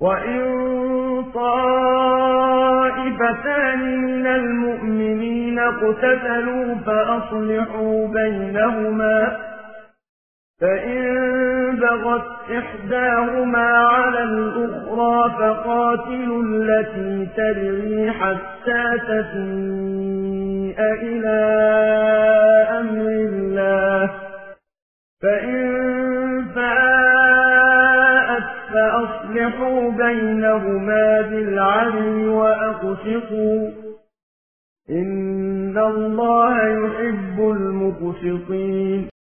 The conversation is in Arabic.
وإن طائفتان من المؤمنين اقتتلوا فأصلحوا بينهما فإن بغت إحداهما على الأخرى فقاتلوا التي تبغي حتى تفيء إلى أمر الله فإن فاءت فأصلحوا بينهما بالعدل وأقسطوا إن الله يحب المقسطين